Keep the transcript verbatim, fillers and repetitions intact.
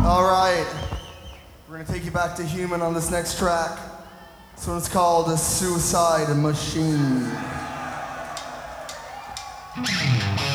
All right, we're gonna take you back to Human on this next track. This one's called A Suicide Machine.